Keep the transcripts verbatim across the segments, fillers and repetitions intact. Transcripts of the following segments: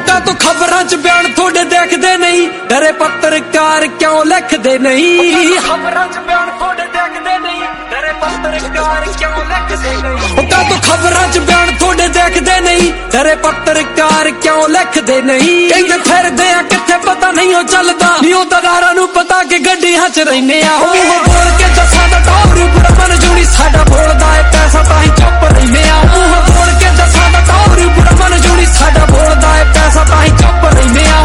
का तो खबरां च बयान थोड़े देखदे नहीं, डरे पत्रकार क्यों लिखदे नहीं। खबरां च बयान थोड़े देखदे नहीं, डरे पत्रकार क्यों लिखदे नहीं। का तो खबरां च बयान थोड़े देखदे नहीं, डरे पत्रकार क्यों लिखदे नहीं। कहंदे फिरदे आ किथे पता नहीं हो चलदा, नी ओ दगारां नूं पता कि गड्डियां च रहिने आ। मूंह बोल के दसां दा टौर बुरा मन जूड़ी साडा बोलदा है पैसा ताहीं चुप रहिने आ। मूंह बोल के दसां दा टौर बुरा मन जूड़ी साडा बोलदा है पैसा ताहीं चुप रहिने आ।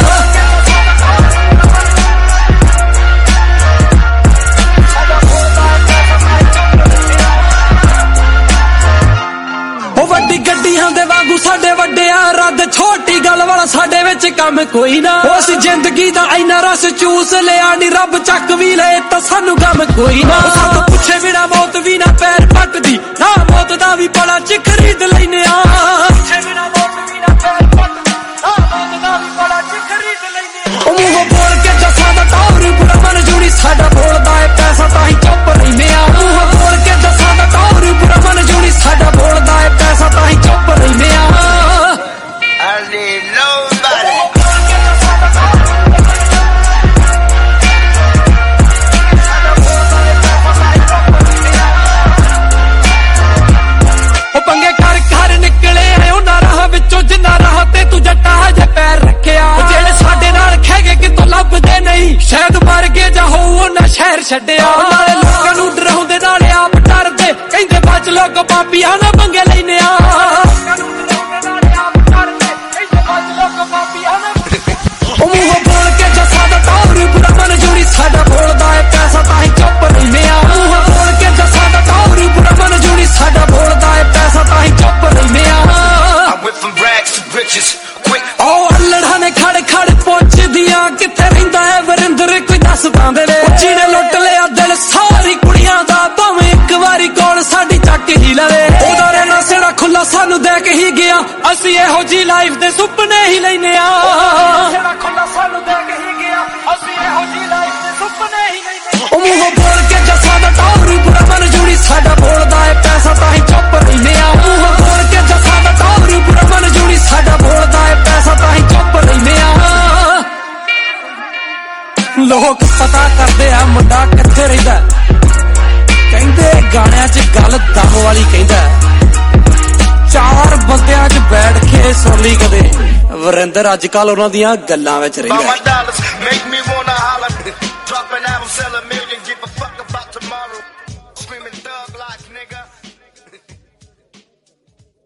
ਵੱਡੀ ਗੱਡੀਆਂ ਦੇ ਵਾਂਗੂ ਸਾਡੇ ਵੱਡਿਆ ਰੱਦ, ਛੋਟੀ ਗੱਲ ਵਾਲਾ ਸਾਡੇ ਵਿੱਚ ਕੰਮ ਕੋਈ ਨਾ। ਉਸ ਜ਼ਿੰਦਗੀ ਦਾ ਇੰਨਾ ਰਸ ਚੂਸ ਲਿਆ ਨੀ ਰੱਬ ਚੱਕ ਵੀ ਲਏ ਤਾਂ ਸਾਨੂੰ ਗਮ ਕੋਈ ਨਾ। ਸਾਨੂੰ ਪੁੱਛੇ ਬਿਨਾ ਮੌਤ ਵੀ ਨਾ ਪੈਰ ਪੱਟਦੀ, ਨਾ ਮੌਤ ਦਾ ਵੀ ਪਲਾ ਚ ਖਰੀਦ ਲੈਨੇ ਆ। ਪੁੱਛੇ ਬਿਨਾ ਮੌਤ ਵੀ ਨਾ ਪੈਰ ਪੱਟਦੀ, ਨਾ ਮੌਤ ਦਾ ਵੀ ਪਲਾ ਚ ਖਰੀਦ ਲੈਨੇ ਆ। ਉਹ ਮੂੰਹ ਬੋਲ ਕੇ ਜੱਸਾਂ ਦਾ ਟੌਰ ਬੁਰਾ ਮਨ ਜੂੜੀ ਸਾਡਾ ਬੋਲਦਾ ਏ ਪੈਸਾ ਤਾਂ ਹੀ ਚੁੱਪ ਰਹਿੰਦੇ ਆ। ਮੂੰਹ ਬੋਲ ਕੇ ਜੱਸਾਂ ਦਾ ਟੌਰ ਬੁਰਾ ਮਨ ਜੂੜੀ ਸਾਡਾ ਬੋਲਦਾ ਏ ਪੈਸਾ ਤਾਂ ਹੀ ਚੁੱਪ ਰਹਿੰਦੇ ਆ। ਪੰਗੇ ਕਰ ਘਰ ਨਿਕਲੇ ਆਏ ਉਹਨਾਂ ਰਾਹ ਵਿੱਚੋਂ ਜਿੰਨਾ ਰਾਹ ਤੇ ਤੂੰ ਜੱਟਾ ਹਜੇ ਪੈਰ ਰੱਖਿਆ। ਜਿਹੜੇ ਸਾਡੇ ਨਾਲ ਖੈਗੇ ਕਿਤੋਂ ਲੱਭਦੇ ਨਹੀਂ, ਸ਼ਾਇਦ ਮਰ ਗਏ ਜਾਂ ਹੋ ਉਹਨਾਂ ਸ਼ਹਿਰ ਛੱਡਿਆ। ਨਾਲੇ ਲੋਕਾਂ ਨੂੰ ਡਰਾਉਂਦੇ ਨਾਲੇ ਆਪ ਡਰਦੇ, ਕਹਿੰਦੇ ਬਚ ਲੋਕ ਪਾਪੀਆਂ ਨਾ ਪੰਗੇ ਲੈਨੇ ਆ। ਉਹ ਮੂੰਹ ਬੋਲ ਕੇ ਜੱਸਾਂ ਦਾ ਟੌਰ ਬੁਰਾ ਮਨ ਜੂੜੀ ਸਾਡਾ ਬੋਲਦਾ ਏ ਪੈਸਾ ਤਾਂ ਹੀ ਚੁੱਪ ਰਹਿੰਦੇ ਆ। ਮੂੰਹ ਬੋਲ ਕੇ ਜੱਸਾਂ ਦਾ ਟੌਰ ਬੁਰਾ ਮਨ ਜੂੜੀ ਸਾਡਾ ਬੋਲਦਾ ਏ ਪੈਸਾ ਤਾਂ ਹੀ ਚੁੱਪ ਰਹਿੰਦੇ ਆ। ਉਹ ਅਲੜਾਂ ਨੇ ਖੜ ਖੜ ਪੁੱਛਦੀਆਂ ਕਿੱਥੇ ਰਹਿੰਦਾ ਹੈ ਵਰਿੰਦਰ, ਕੋਈ ਦੱਸਦਾ ਦੇ ਵੇ। ਜਿਹਨੇ ਲੁੱਟ ਲਿਆ ਦਿਲ ਸਾਰੀ ਕੁੜੀਆਂ ਦਾ, ਭਾਵੇਂ ਇੱਕ ਵਾਰੀ ਕੋਲ ਸਾਡੀ ਚੱਕ ਹੀ ਲਵੇ। ਉਹਦਾ ਰਹਿਣਾ ਸਿਰਾ ਖੁੱਲਾ ਸਾਨੂੰ ਦੇ ਕੇ ਹੀ ਗਿਆ, ਅਸੀਂ ਇਹੋ ਜੀ ਲਾਈਫ ਦੇ ਸੁਪਨੇ ਹੀ ਲੈਨੇ ਆ। ਸਿਰਾ ਖੁੱਲਾ ਸਾਨੂੰ ਦੇ ਕੇ ਹੀ ਗਿਆ, ਅਸੀਂ ਇਹੋ ਜੀ ਲਾਈਫ ਦੇ ਸੁਪਨੇ ਹੀ ਲੈਨੇ ਆ। ਉਹ ਮੂੰਹ ਬੋਲ ਕੇ ਜੱਸਾਂ ਦਾ ਟੌਰ ਬੁਰਾ ਮਨ ਜੂੜੀ ਸਾਡਾ ਬੋਲਦਾ ਏ ਪੈਸਾ ਤਾਂ ਹੀ ਚੁੱਪ ਰਹਿੰਦੇ ਆ। ਮੂੰਹ ਬੋਲ ਕੇ ਜੱਸਾਂ ਦਾ ਟੌਰ ਬੁਰਾ ਮਨ ਜੂੜੀ ਸਾਡਾ ਬੋਲਦਾ ਏ ਪੈਸਾ ਤਾਂ ਹੀ ਚੁੱਪ ਰਹਿੰਦੇ ਆ। ਲੋਕ ਪਤਾ ਕਰਦੇ ਆ ਮੁੰਡਾ ਕਿੱਥੇ ਰਹਿੰਦਾ, ਕਹਿੰਦੇ ਗਾਣਿਆਂ 'ਚ ਗੱਲ ਦਮ ਵਾਲੀ ਕਹਿੰਦਾ। ਚਾਰ ਬੰਦਿਆਂ 'ਚ ਬੈਠ ਕੇ ਸੁਣ ਲਈ ਕਦੇ, ਵਰਿੰਦਰ ਅੱਜ ਕੱਲ ਉਹਨਾਂ ਦੀਆਂ ਗੱਲਾਂ ਵਿੱਚ ਰਹਿੰਦਾ।